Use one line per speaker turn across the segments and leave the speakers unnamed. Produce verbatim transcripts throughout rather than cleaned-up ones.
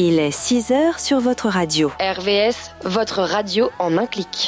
Il est six heures sur votre radio.
R V S, votre radio en un clic.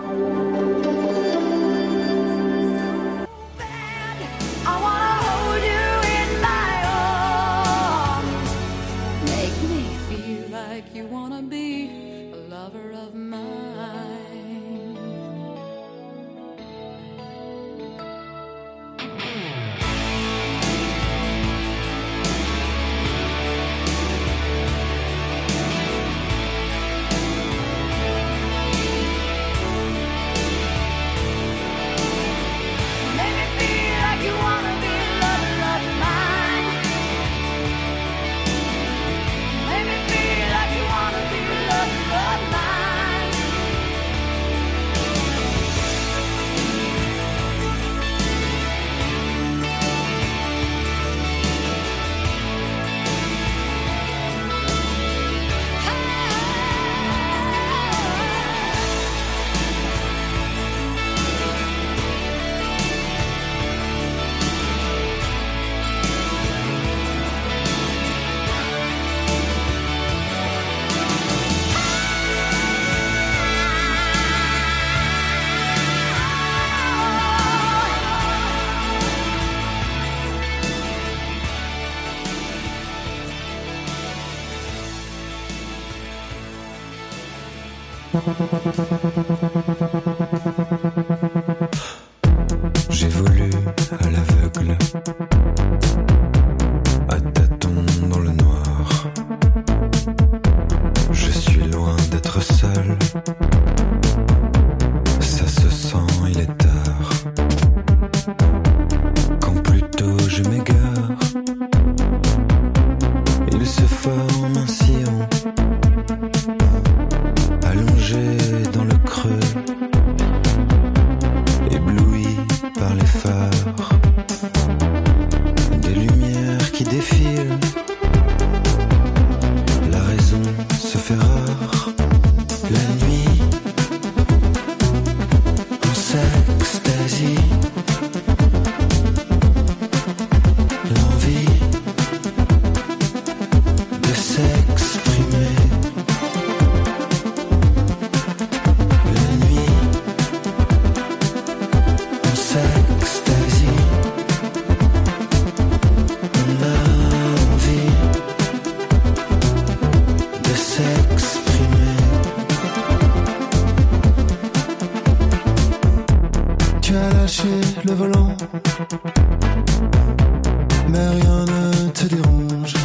J'ai voulu à l'aveugle, à tâtons dans le noir. Je suis loin d'être seul, ça se sent, il est tard. Quand plus tôt je m'égare, il se forme un sillon allongé dans le creux, ébloui par les phares, des lumières qui défilent. La raison se fait rare, la nuit, on s'extasie. L'envie de s'exprimer. Le volant, mais rien ne te dérange.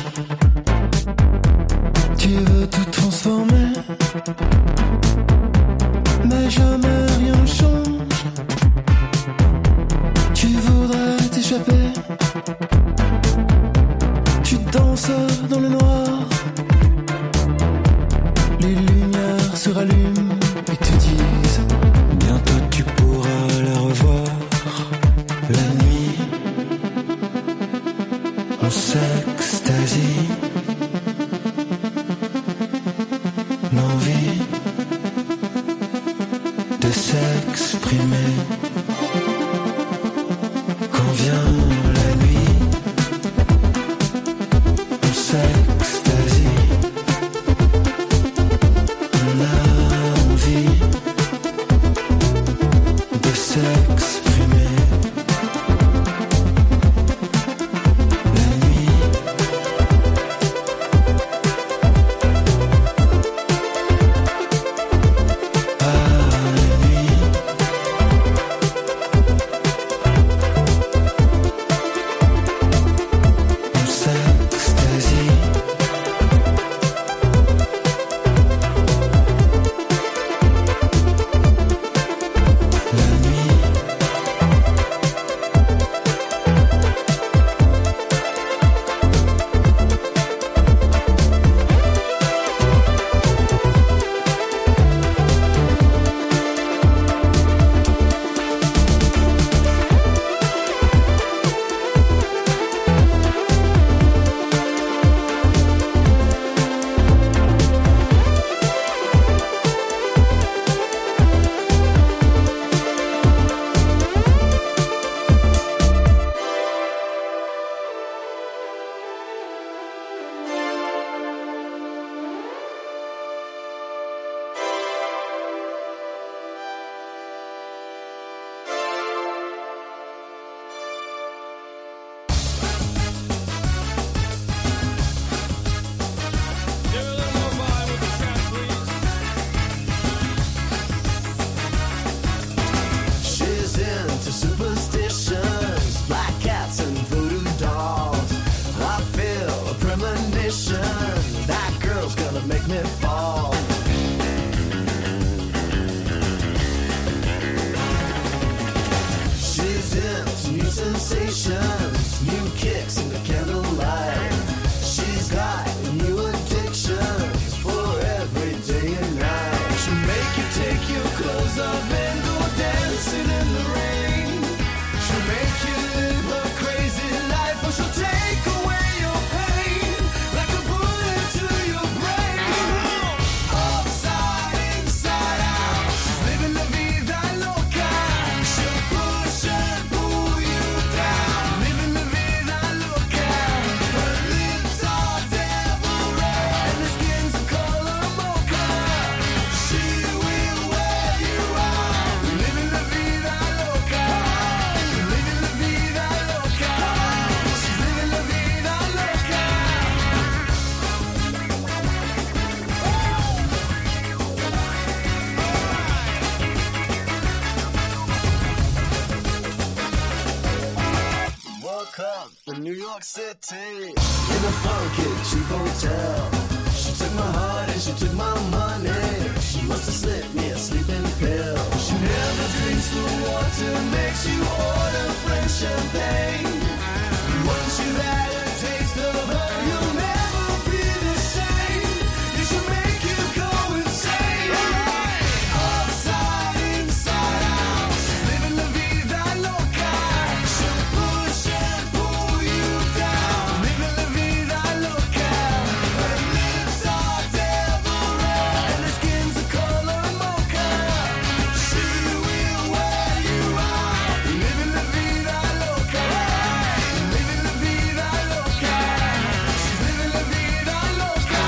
Tu veux tout transformer, mais jamais rien ne change. Tu voudrais t'échapper, tu danses dans le noir. Les lumières se rallument et te disent bientôt tu pourras la revoir. La nuit, on s'extasie. L'envie de s'exprimer. Quand vient la nuit, on s'extasie. On a
fall. She's into new sensations, new kicks in the candlelight. She's got new addictions for every day and night. She'll make you take your clothes off and go dancing in the rain. She'll make you live her crazy life, or she'll take away your pain like a bullet to your brain. Upside, inside out, she's living la vida loca. She'll push and pull you down, living la vida loca. Her lips are devil red and her skin's the color mocha. She will wear you out, living la vida loca. Living la vida loca. She's living la vida loca. Woke up in New York City in a funky cheap hotel. She took my heart and she took my money. She must have slipped me a sleeping pill. She never drinks the water, makes you order French champagne. Once you've had a taste of her, you'll never be the same. It should make you go insane. Upside, inside out, she's living la vida loca. She'll push and pull you down, living la vida loca. Her lips are devil red and her skin's the color mocha. She will wear you out, living la vida loca. Living la vida loca. She's living la vida loca.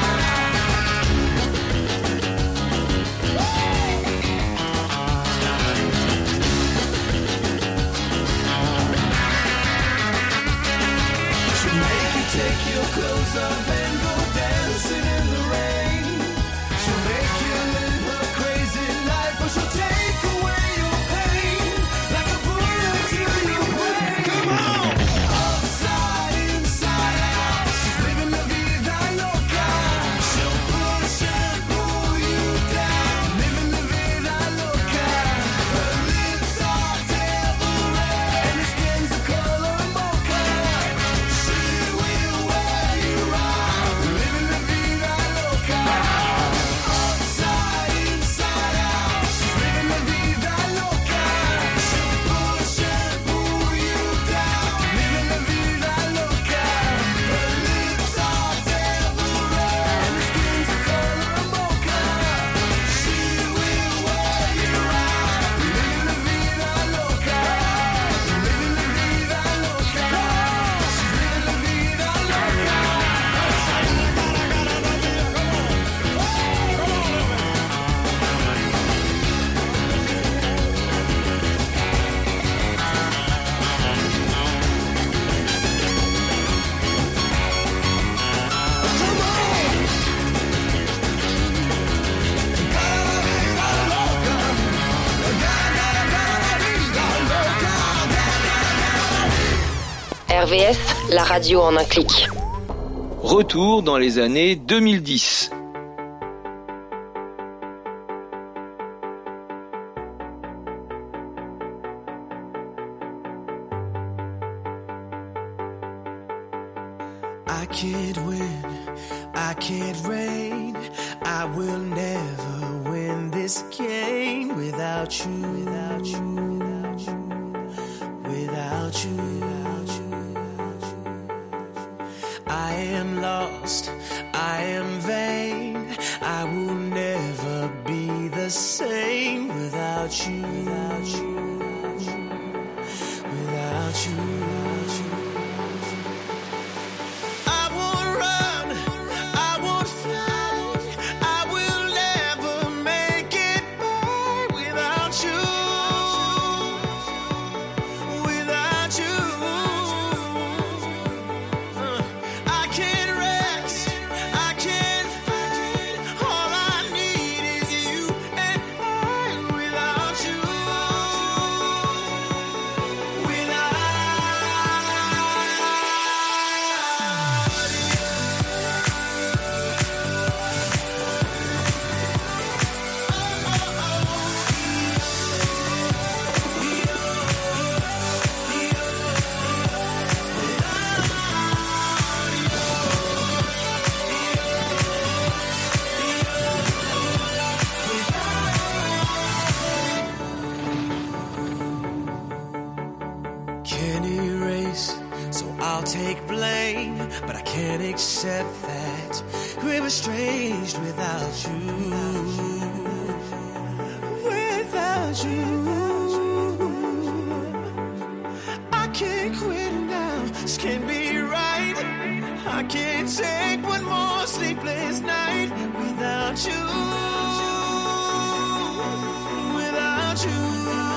She'll make you take your clothes off and go dancing in the rain. She'll make you live her crazy life, or she'll take away your pain like a bullet to your brain. Come on! Upside, inside out, she's living la vida loca. She'll push and pull you down, living la vida loca. Her lips are devil red and her skin's the color mocha. She will wear you out, living la vida loca. Upside, inside out, she's living la vida loca. She'll push and pull you down, living la vida loca. Her lips are devil red and her skin's the color mocha. She will wear you out, living la vida loca. Living la vida loca. She's living la vida loca.
R V S, la radio en un clic.
Retour dans les années deux mille dix.
I can't win, I can't reign, I will never win this game without you, without you, without you, without you, without you. I am lost, I am vain, I will never be the same without you, without you, without you, without you, without you. I won't run, I won't fly, I will never make it by without you, without you. Uh, I can't rest, I can't fight, all I need is you and I without you. take blame, but I can't accept that we're estranged without you. Without you, I can't quit now. This can't be right. I can't take one more sleepless night without you. Without you.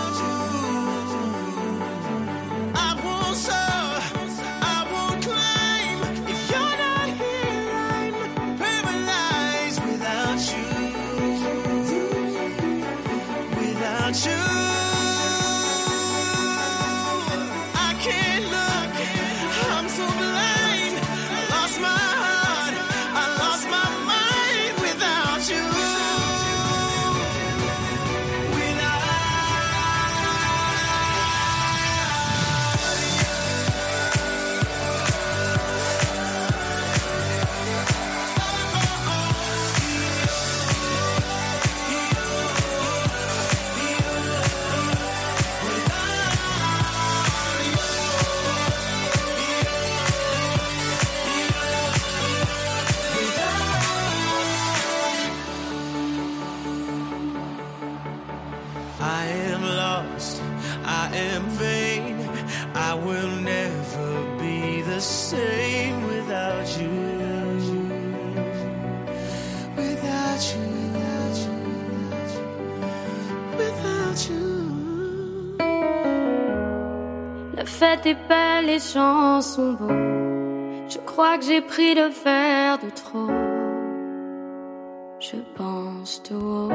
La fête est belle, les gens sont beaux. Je crois que j'ai pris le verre de trop. Je pense tout haut.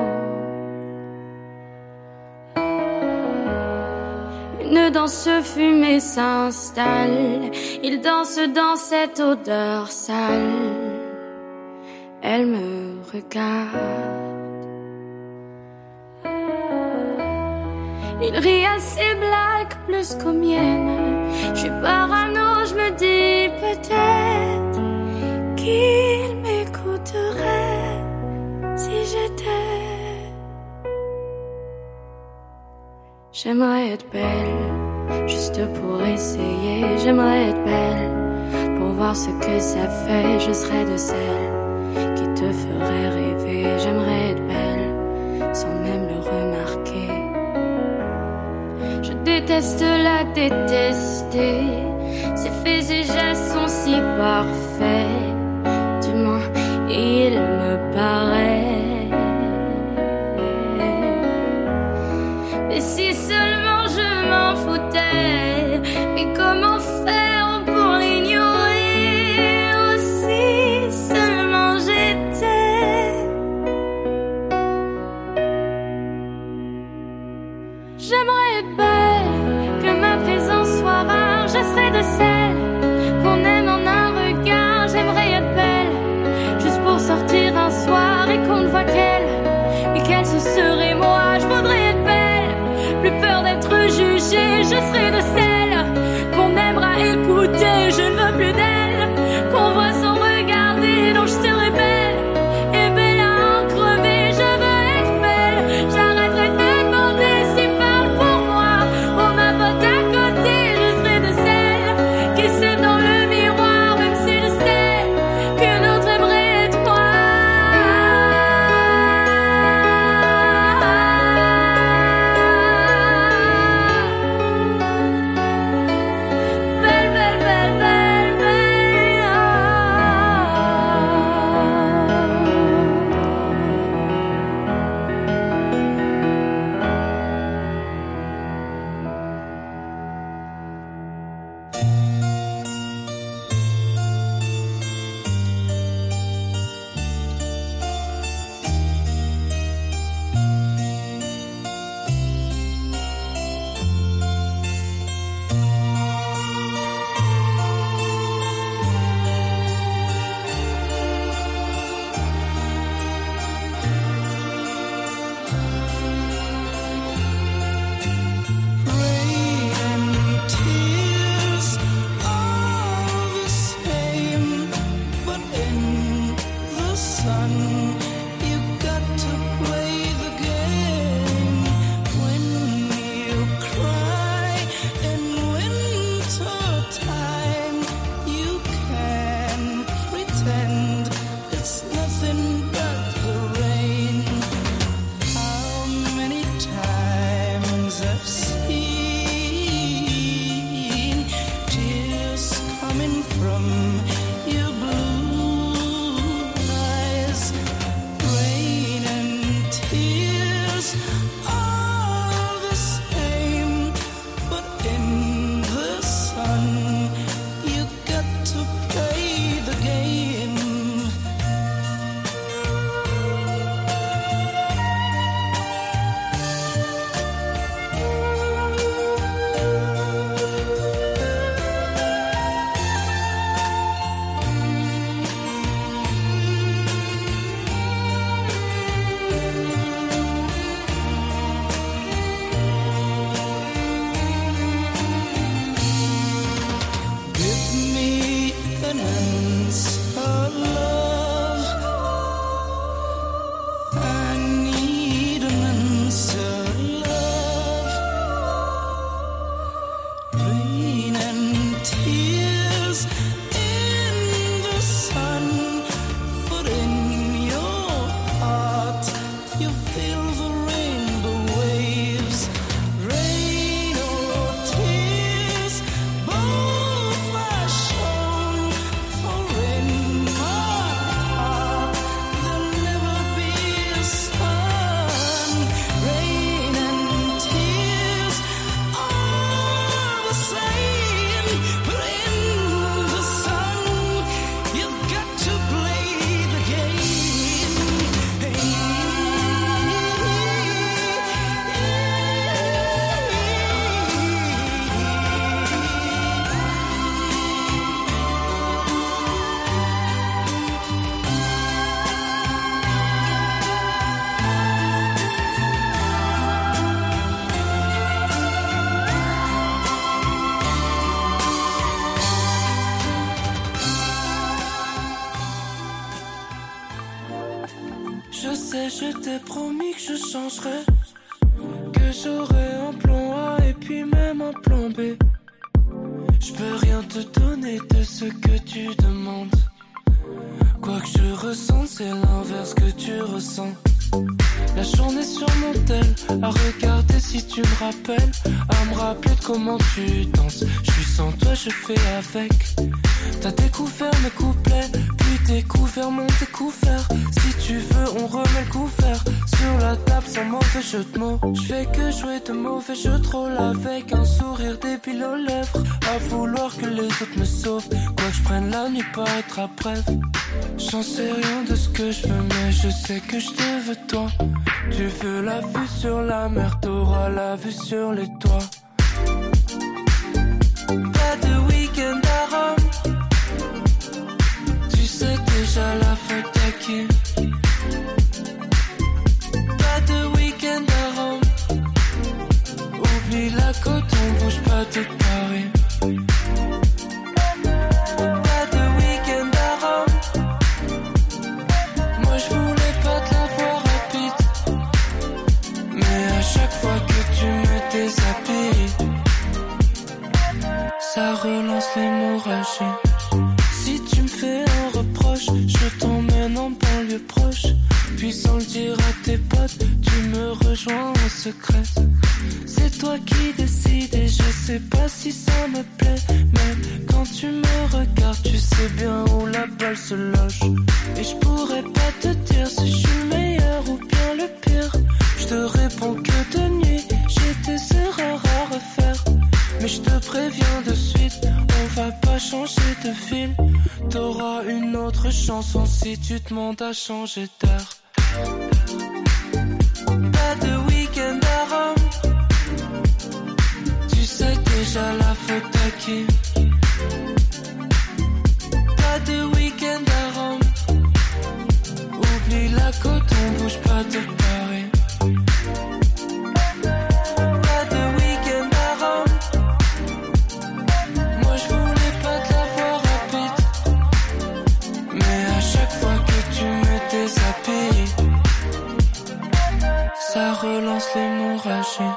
Une danse fumée s'installe. Il danse dans cette odeur sale. Elle me regarde. Il rit à ses blagues plus qu'aux miennes. Je suis parano, je me dis peut-être qu'il m'écouterait si j'étais. J'aimerais être belle, juste pour essayer. J'aimerais être belle, pour voir ce que ça fait. Je serais de celles qui te feraient rêver. J'aimerais être belle, sans même le remarquer. Je déteste la détester. Ses faits, ses gestes sont si parfaits. Du moins, il me paraît. Mais si seulement je m'en foutais. Mais comment faire pour l'ignorer? Aussi seulement j'étais. J'aimerais être belle, que ma présence soit rare. Je serais de celles qu'on aime en un regard. J'aimerais être belle, juste pour sortir un soir et qu'on ne voit qu'elle, et qu'elle ce serait moi. Je voudrais être belle, plus peur d'être jugée. Je serais de celles qu'on aimera écouter. Je ne veux plus d'elle, qu'on voit sans regarder. Donc je serai belle, et belle à en crever. Je veux être belle, j'arrêterai de demander s'il parle pour moi. On ma pote à côté, je serai de celles qui s'aiment dans le miroir. Même si je sais que d'autres aimeraient être moi.
sais, je t'ai promis que je changerais, que j'aurais un plan A et puis même un plan B. Je peux rien te donner de ce que tu demandes. Quoi que je ressente, c'est l'inverse que tu ressens. La journée sur mon tel, à regarder si tu me rappelles, à me rappeler de comment tu danses. Je suis sans toi, je fais avec. T'as découvert mes couplets, puis découvert mon découvert. Si tu veux, on remet le couvert sur la table sans mauvais jeu de mots. Je fais que jouer de mauvais jeux de rôle avec un sourire débile aux lèvres, à vouloir que les autres me sauvent. Quoi que je prenne la nuit pour être à bref. J'en sais rien de ce que je veux, mais je sais que je te veux toi. Tu veux la vue sur la mer, t'auras la vue sur les toits. Pas de week-end à Rome, tu sais déjà la faute à qui. Pas de week-end à Rome, oublie la côte, on bouge pas de Paris. Ça relance l'hémorragie. Si tu me fais un reproche, je t'emmène en banlieue proche. Puis sans le dire à tes potes, tu me rejoins en secret. C'est toi qui décides et je sais pas si ça me plaît. Mais quand tu me regardes, tu sais bien où la balle se loge. Et je pourrais pas te dire si je suis le meilleur ou bien le pire. Je te réponds que de nuit, j'ai des erreurs à refaire. Mais je te préviens de suite, on va pas changer de fil. T'auras une autre chanson si tu demandes à changer d'air. Pas de week-end à Rome, tu sais déjà la faute à qui. Pas de week-end à Rome, oublie la côte, on bouge pas de Paris. Ça relance l'hémorragie.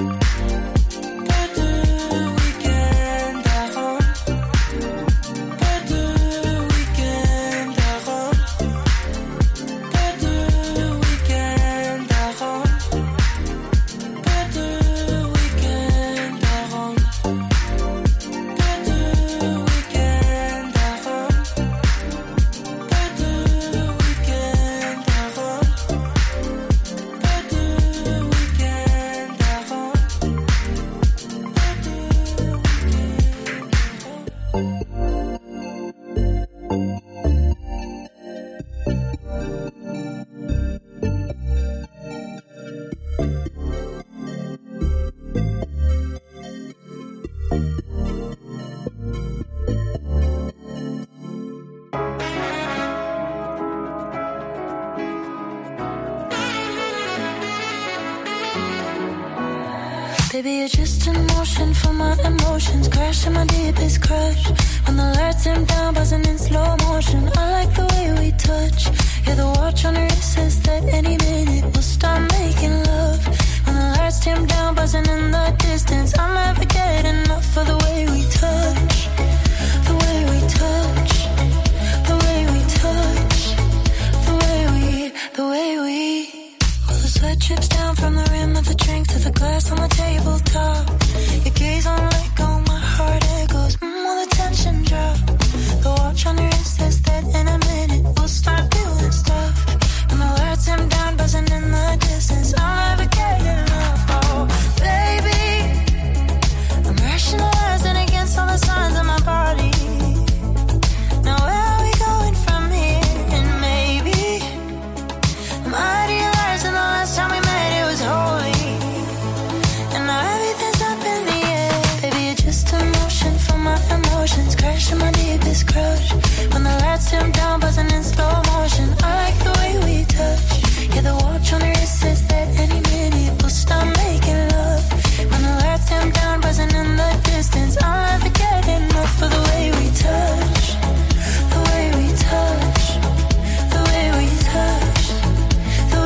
Baby, you're just in motion for my emotions, crashing my deepest crush. When the lights dim down, buzzing in slow motion. I like the way we touch. Yeah, the watch on your wrist says that any minute we'll start making love. When the lights dim down, buzzing in the distance, I'll never get enough of the way we touch. The way we touch. The way we touch. The way we, the way we. The sweat drips down from the rim of the drink to the glass on the tabletop. Your gaze on let go, my heart echoes. Mmm, will the tension drop? The watch on your wrist says that in a minute we'll start doing stuff. When the lights dim down, buzzing in the distance, I'll never get enough. Oh, baby, I'm rationalizing against all the signs of my body. Now where are we going from here? And maybe I'm idealizing the last time we met, it was holy. And now everything's up in the air. Baby, you're just emotion for my emotions, crashing my deepest crush. When the lights dim down, buzzing in slow motion. I like the way we touch. Yeah, the watch on your wrist says that any minute we'll start making love. When the lights dim down, buzzing in the distance, I'll never get enough of the way we touch. The way we touch. The way we touch. The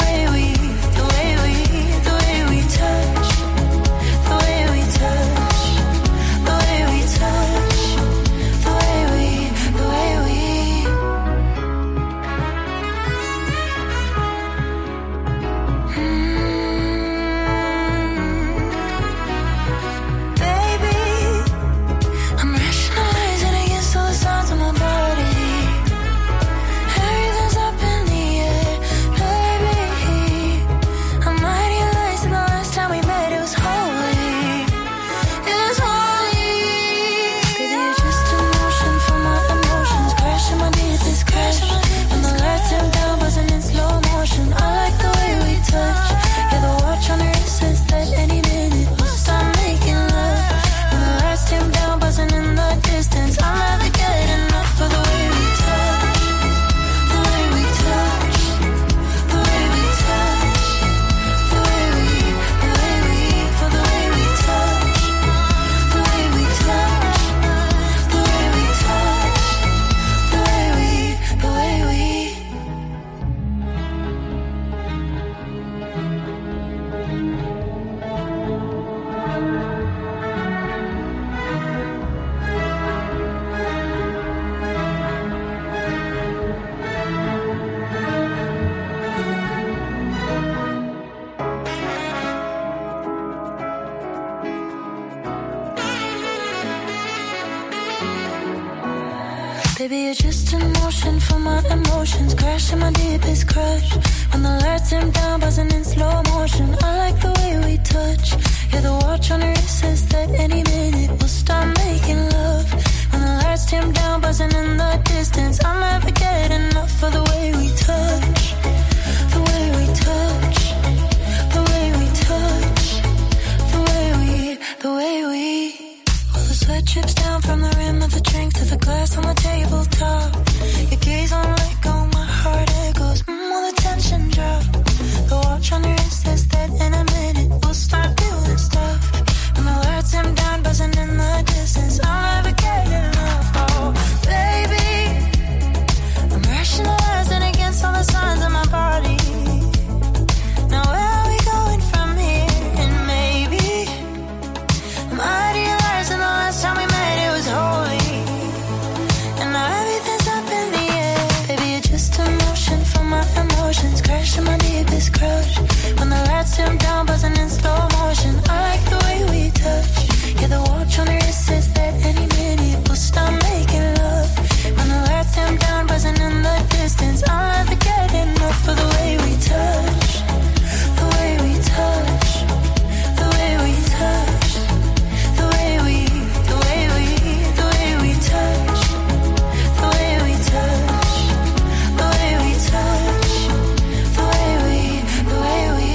Baby, you're just in motion for my emotions, crashing my deepest crush. When the lights dim down, buzzing in slow motion. I like the way we touch. Yeah, the watch on your wrist says that any minute we'll start making love. When the lights dim down, buzzing in the distance, I'll never get enough of the way we touch. The way we touch. The way we touch. The way we, the way we. All the sweat drips down from the rim of the drink to the glass on the tabletop. Your gaze on let go, my heart echoes. Mmm, all the tension drop. The watch on your wrist says that in a minute we'll start doing stuff. When the lights dim down, buzzing in the distance, I'll never get enough. Oh, baby, I'm rationalizing against all the signs of my body. Now where are we going from here? And maybe I'm idealizing the last time we met, it was holy. And now everything's up in the air. Baby, you're just emotion for my emotions, crashing my deepest crush. When the lights dim down, buzzing in slow motion. I like the way we touch. Yeah, the watch on your wrist says that any minute we'll start making love. When the lights dim down, buzzing in the distance, I'll never get enough of the way we touch. The way we touch. The way we touch. The way we, the way we, the way we touch. The way we touch. The way we touch. The way we, the way we.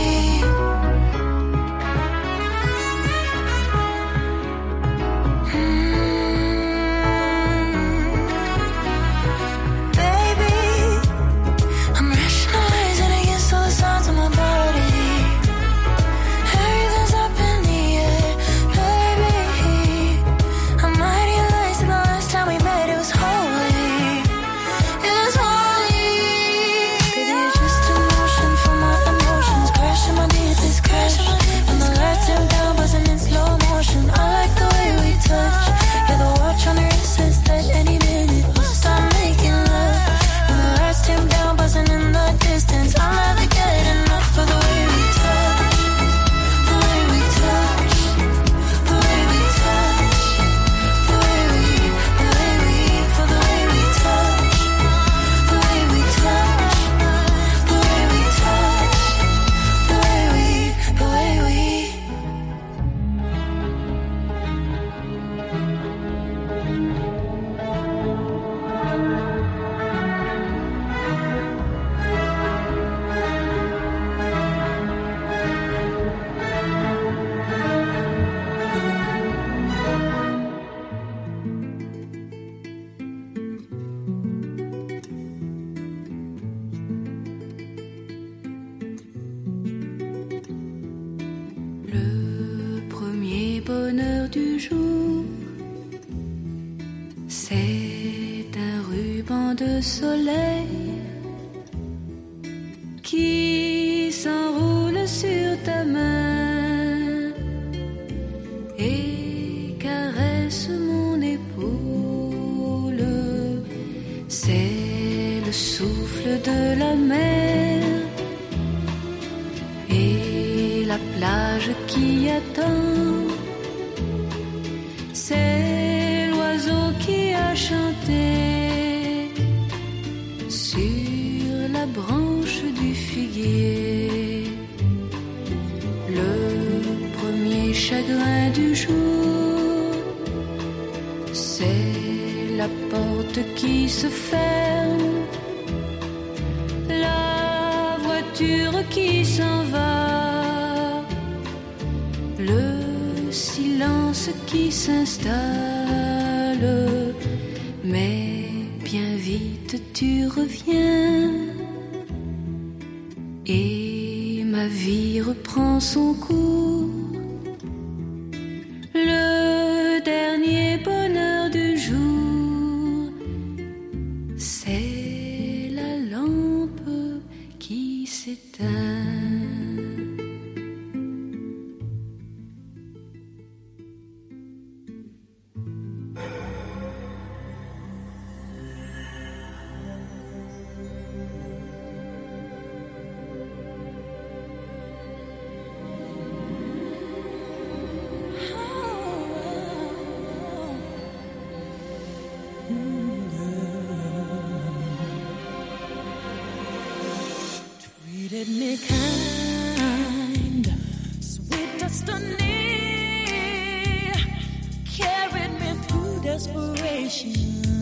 Carried me kind, sweet destiny, carried me through desperation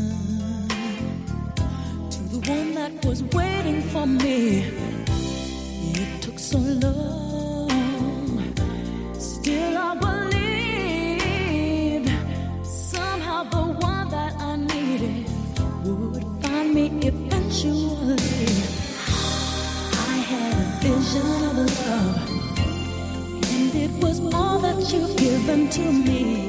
to the one that was waiting for me. It took so long, still I believed somehow the one that I needed would find me eventually. I had a vision of love, and it was all that you've given to me.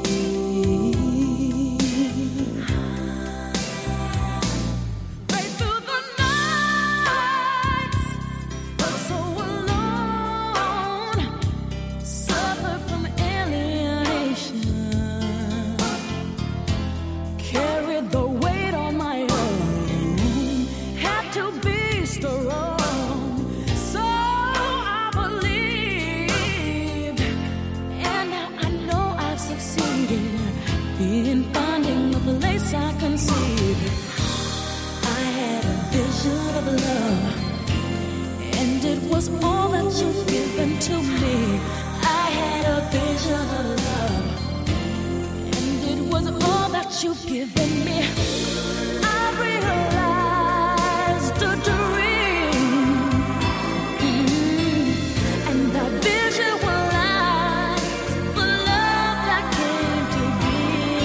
All that you've given to me. I had a vision of love, and it was all that you've given me. I realized a dream, mm-hmm. and that vision was the love that came to be.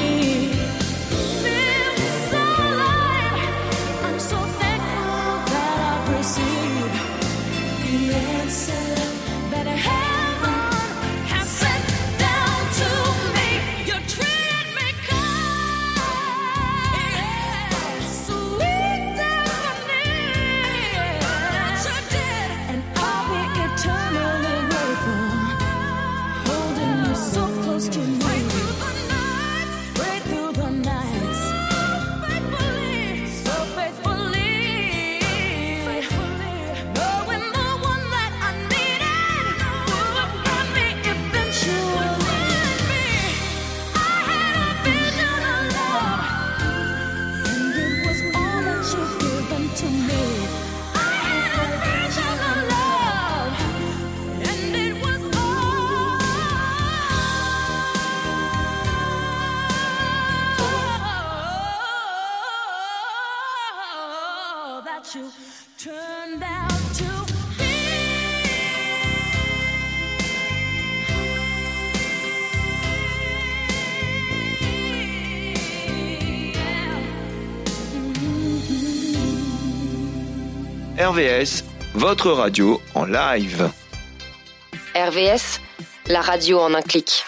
Feels so alive. I'm so thankful that I've received the answer that heaven has sent down to me. You treat me kind, yeah. Sweet destiny, that you did, and I'll be eternally grateful, holding you so close to me. Right through the nights, right through the nights, so faithfully, so faithfully, knowing the to me. I had a vision of love, and it was all that you turned out to be.
R V S, votre radio en live.
R V S, la radio en un clic.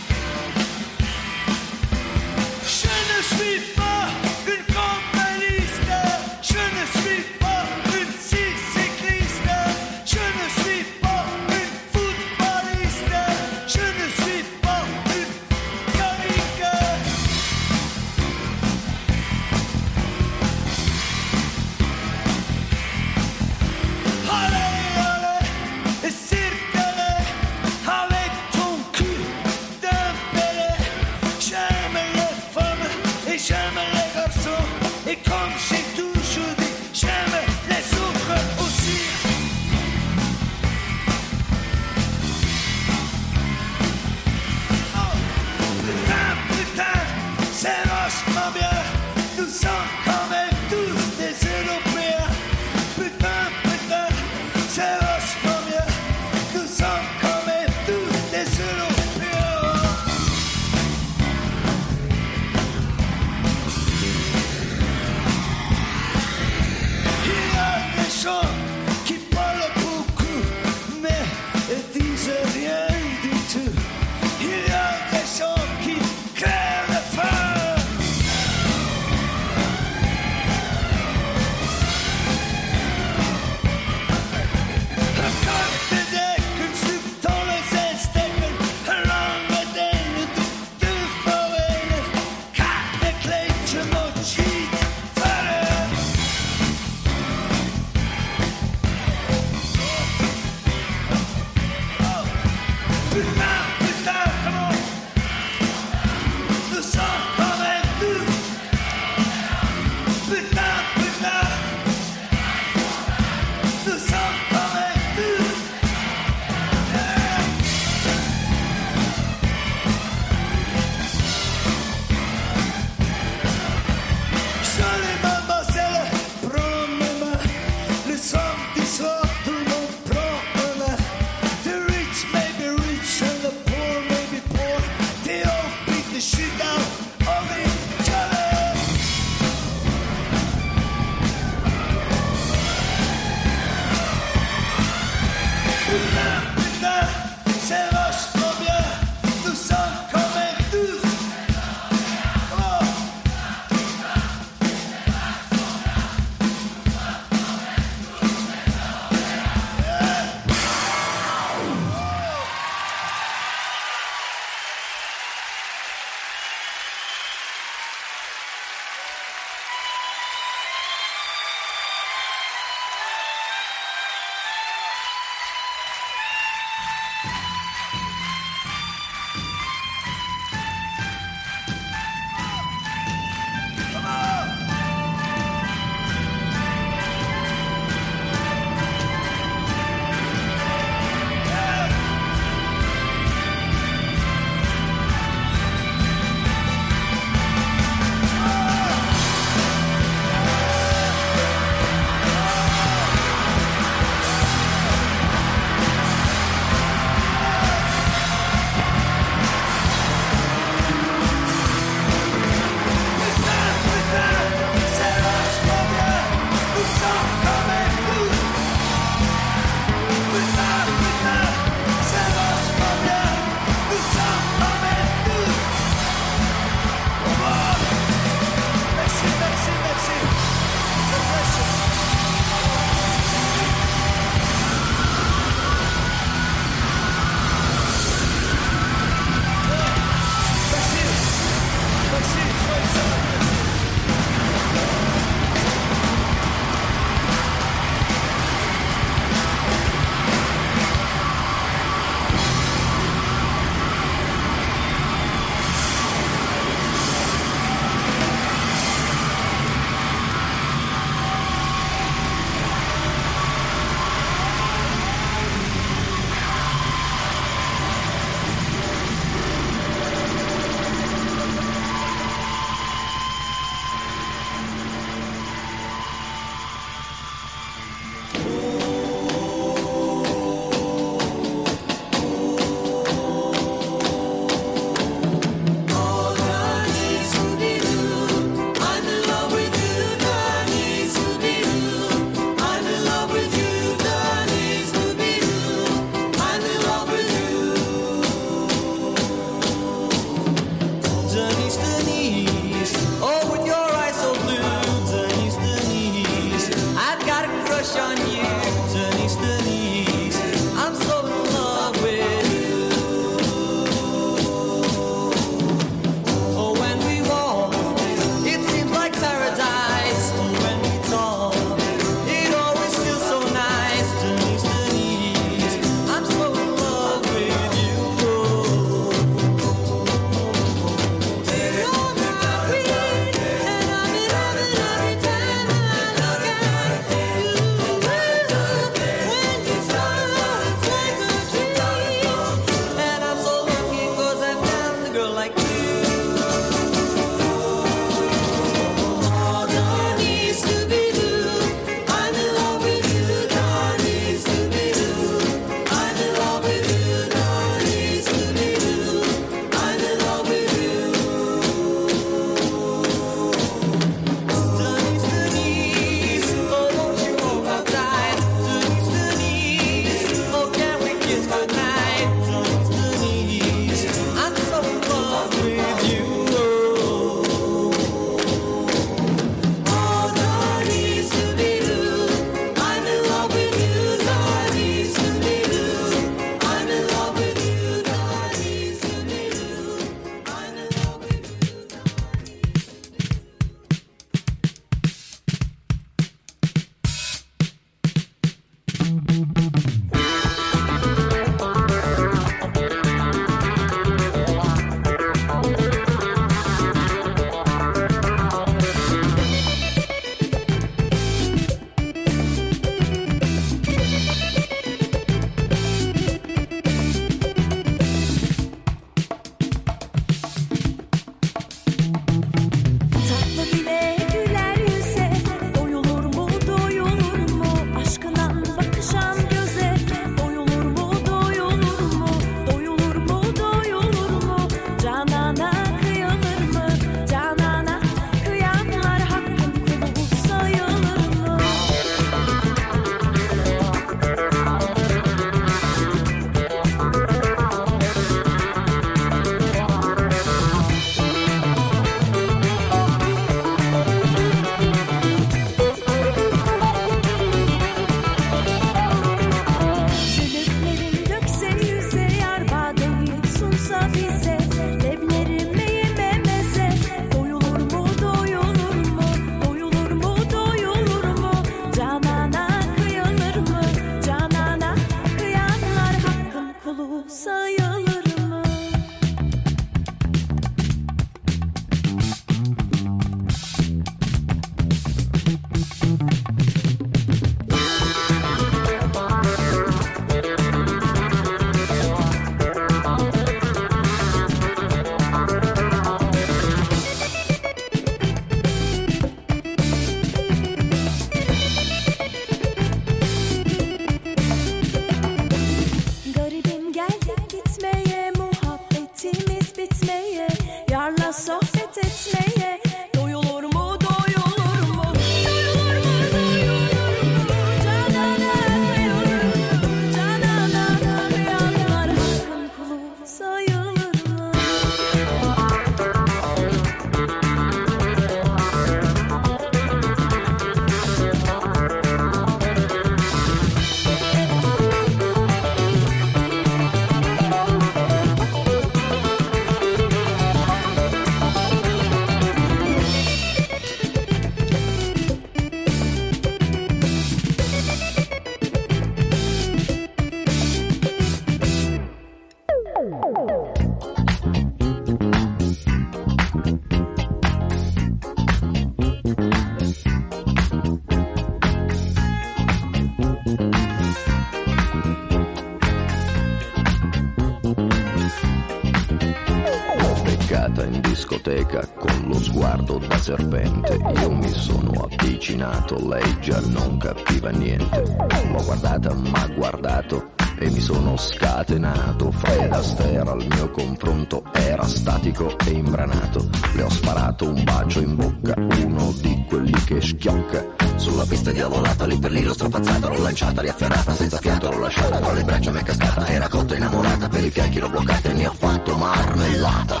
Con lo sguardo da serpente io mi sono avvicinato, lei già non capiva niente. L'ho guardata, m'ha guardato e mi sono scatenato. Fred Astaire al mio confronto era statico e imbranato. Le ho sparato un bacio in bocca, uno di quelli che schiocca. Sulla pista diavolata, lì per lì l'ho strapazzata, l'ho lanciata, riafferrata, senza fiato l'ho lasciata, tra le braccia mi è cascata, era cotta innamorata, per i fianchi l'ho bloccata e ne ho fatto marmellata.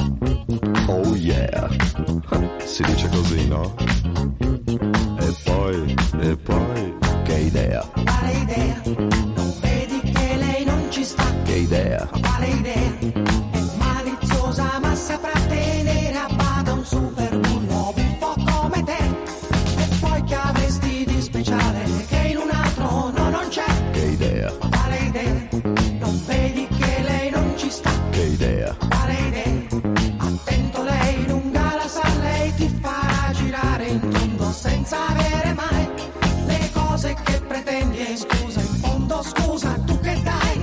Oh yeah, si dice così, no? E poi, e poi,
che idea?
Quale idea? Non vedi che lei non ci sta?
Che idea?
Quale idea? È maliziosa ma saprà tenere a bada un super bullo un po' come te. E poi che avresti di speciale che in un altro no non c'è?
Che idea?
Quale idea? Non vedi che lei non ci sta?
Che idea?
Quale idea? Attento, lei lunga la sa, lei ti farà girare in tondo senza avere mai le cose che pretendi. E scusa, in fondo scusa, tu che dai?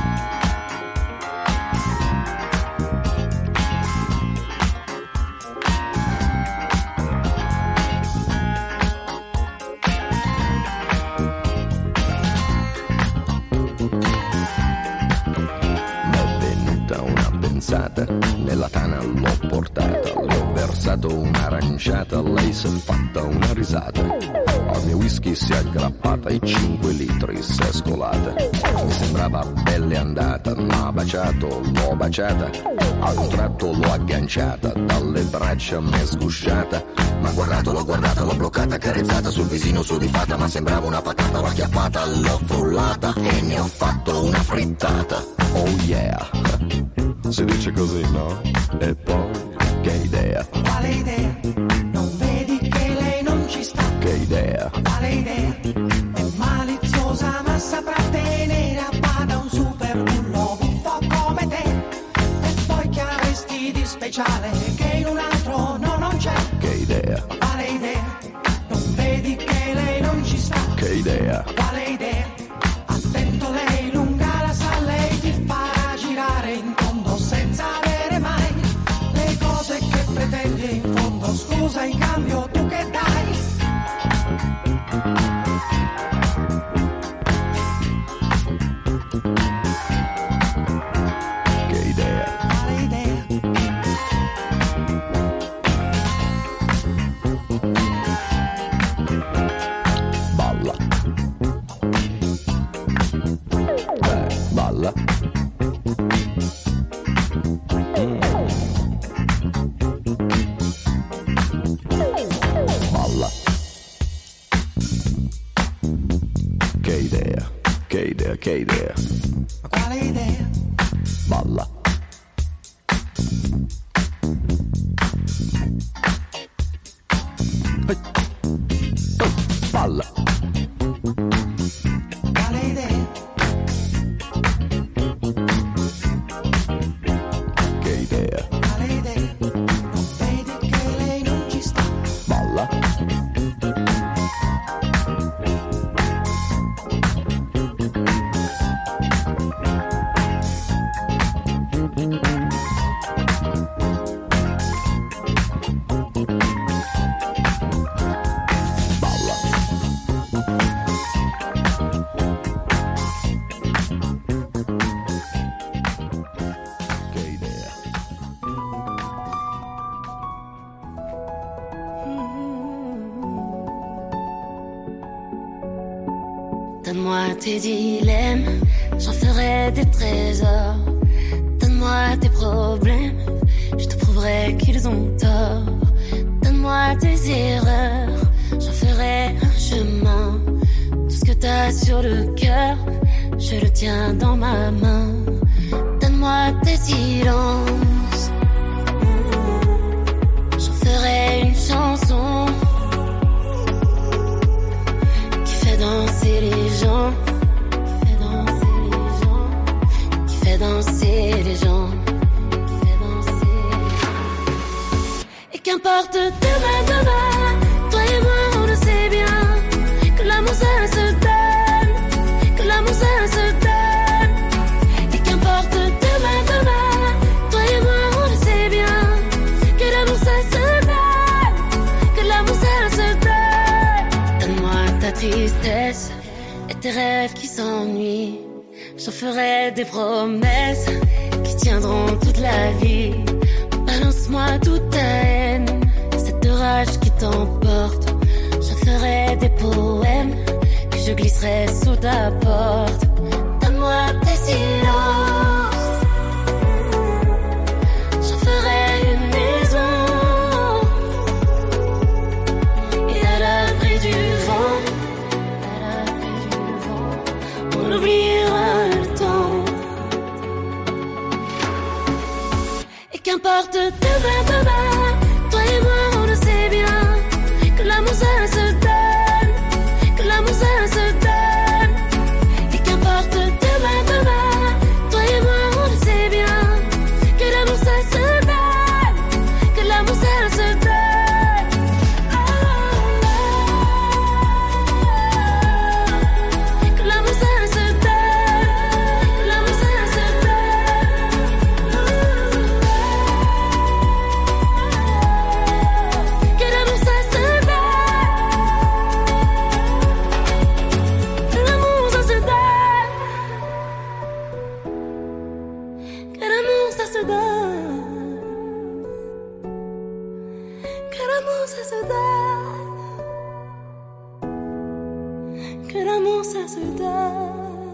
Nella tana l'ho portata, le ho versato un'aranciata, lei si è fatta una risata. Al mio whisky si è aggrappata e cinque litri si è scolata. Mi sembrava belle andata, m'ha baciato, l'ho baciata. A un tratto l'ho agganciata, dalle braccia m'è sgusciata. M'ha guardato, l'ho guardata, l'ho bloccata, carezzata sul visino sudifata. Ma sembrava una patata, l'ho acchiappata, l'ho frullata e ne ho fatto una frittata. Oh yeah,
si dice così, no? E poi,
che idea?
Quale idea? Non vedi che lei non ci sta?
Che idea?
Quale idea? È maliziosa ma quale idea? Attento, lei lunga la sa, lei ti farà girare in tondo senza avere mai le cose che pretendi in fondo. Scusa, in cambio tu che dai?
Che idea?
Quale idea?
Balla. Eh, balla. Mm. Balla. Che idea, che idea, che idea.
Quale idea?
Balla. Hey. Oh, balla.
Quale idea?
Che idea.
Quale idea? Non vedi che lei non ci sta?
Balla. Che idea.
Donne-moi tes dilemmes, j'en ferai des trésors. Donne-moi tes problèmes, je te prouverai qu'ils ont tort. Donne-moi tes erreurs, j'en ferai un chemin. Tout ce que t'as sur le cœur, je le tiens dans ma main. Donne-moi tes silences, j'en ferai une chanson qui fait danser les gens, qui fait danser les gens, qui fait danser les gens, qui fait danser les gens. Et qu'importe demain, demain, toi et moi on le sait bien, que l'amour ça se donne, que l'amour ça se donne. Et qu'importe demain, demain, toi et moi on le sait bien, que l'amour ça se donne, que l'amour ça se donne. Donne-moi ta tristesse et tes rêves qui s'ennuient. J'en ferai des promesses qui tiendront toute la vie. Balance-moi toute ta haine, cette rage qui t'emporte. J'en ferai des poèmes que je glisserai sous ta porte. Donne-moi tes silences, j'en ferai une maison. Et à l'abri du vent, à l'abri du vent, on oubliera le temps. Et qu'importe demain, demain, toi et moi on le sait bien, que l'amour ça se donne, que l'amour ça se donne. Et qu'importe demain, demain, toi et moi on le sait bien, que l'amour ça se donne, que l'amour ça se donne. Que l'amour ça se donne, que l'amour ça se donne. Que l'amour ça se donne. Que l'amour ça se donne. Que l'amour ça se donne. Que l'amour ça se donne. Que l'amour ça se donne.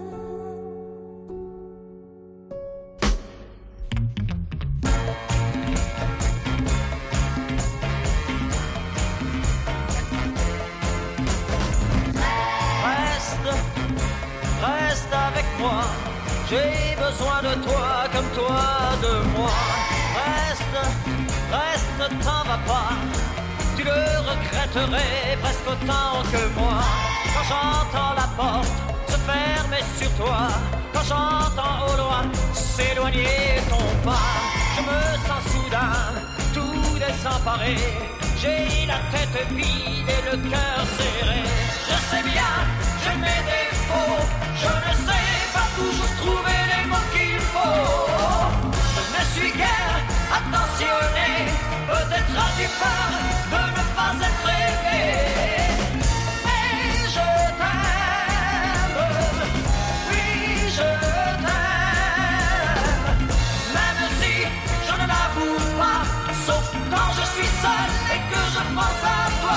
Reste, reste avec moi. J'ai besoin de toi comme toi de moi. Reste, reste, ne t'en va pas. Tu le regretterais presque autant que moi. Quand j'entends la porte se fermer sur toi, quand j'entends au loin s'éloigner ton pas, je me sens soudain tout désemparé. J'ai la tête vide et le cœur serré. Je sais bien, j'ai mes défauts, je ne sais pas toujours trouver les mots qu'il faut. Je ne suis guère attentionné, peut-être as-tu peur de ne pas être aimé. Mais je t'aime, oui je t'aime, même si je ne l'avoue pas, sauf quand je suis seul et que je pense à toi.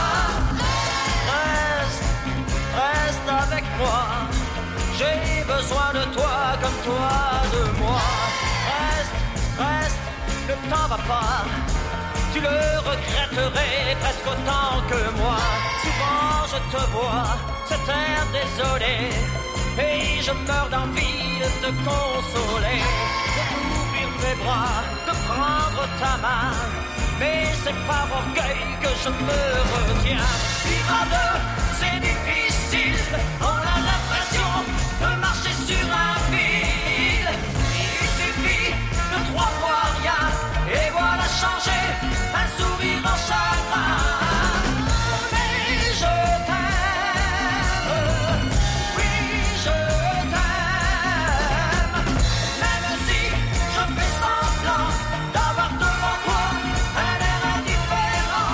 Reste, reste avec moi, j'ai besoin de toi comme toi de moi. Reste, reste, le temps va pas, tu le regretterais presque autant que moi. Souvent je te vois, cet air désolé, et je meurs d'envie de te consoler, de t'ouvrir mes bras, de prendre ta main. Mais c'est par orgueil que je me retiens. Vivre à deux, c'est difficile, on a l'impression de marcher sur un fil. Il suffit de trois fois rien, et voilà changer un sourire en chagrin. Mais je t'aime, oui je t'aime, même si je fais semblant d'avoir devant toi un air indifférent.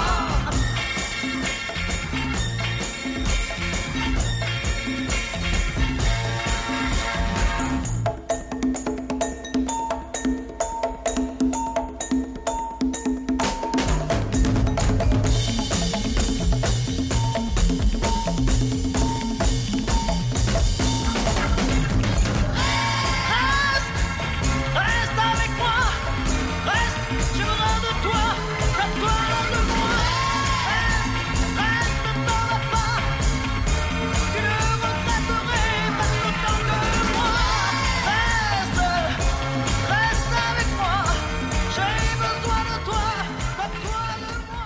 Reste, reste avec moi, reste, j'ai besoin de toi, comme toi de moi. Reste, reste, ne t'en vas pas, tu le regretterais presque autant que moi. Reste, reste avec moi, j'ai besoin de toi, comme toi de moi.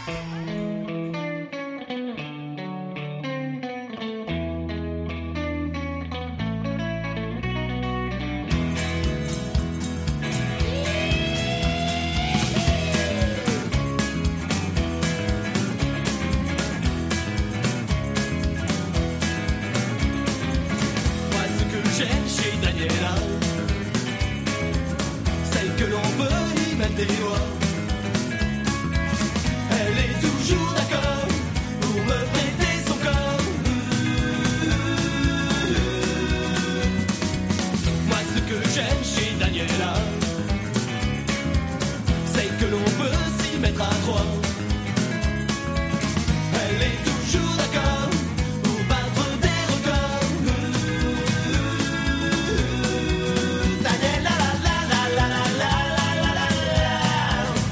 Moi ce que j'aime chez Daniela, c'est que l'on peut y mettre des doigts. Elle est toujours d'accord pour me prêter son corps. Moi ce que j'aime chez Daniela, c'est que l'on peut s'y mettre à trois. Elle est toujours d'accord pour battre des records. Daniela, la la la la la la la la la.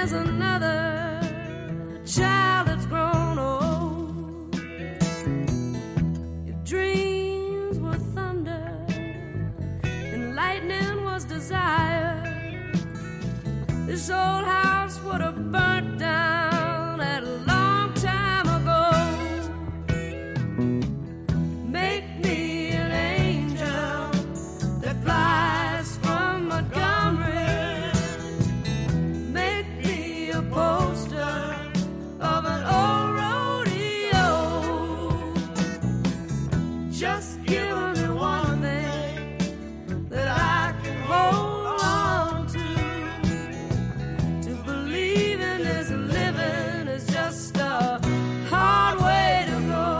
there's another child that's grown old. If dreams were thunder and lightning was desire, this old house would have burnt down at a long time ago. Make me an angel that flies from Montgomery. Make me a poster of an old rodeo. Just give me one thing that I can hold on to. To believe in this living is just a hard way to go.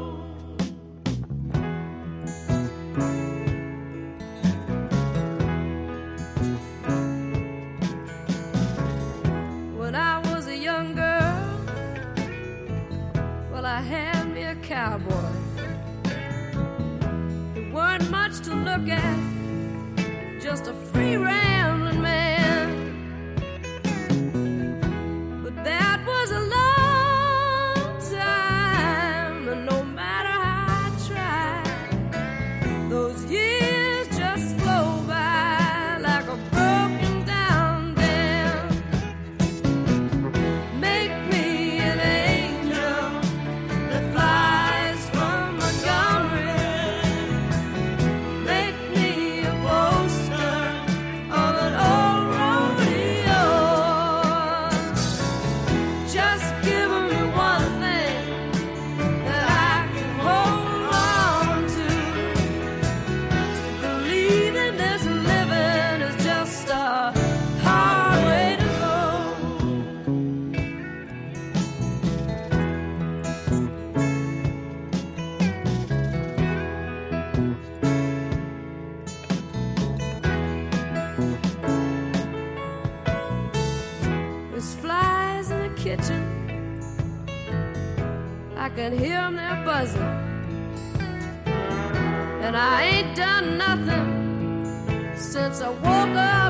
When I was a young girl, well, I had me a cowboy. There weren't much to look at, just a free rambling man. But that was a long time, and no matter how I tried, those years just flow by like a broken down dam. Make me an angel that flies from Montgomery. Make me a poster of an old rodeo. Just give me one thing that I can hold on to. To believe in this living is just a hard way to go. There's flies in the kitchen, I can hear them, they're buzzing. And I ain't done nothing since I woke up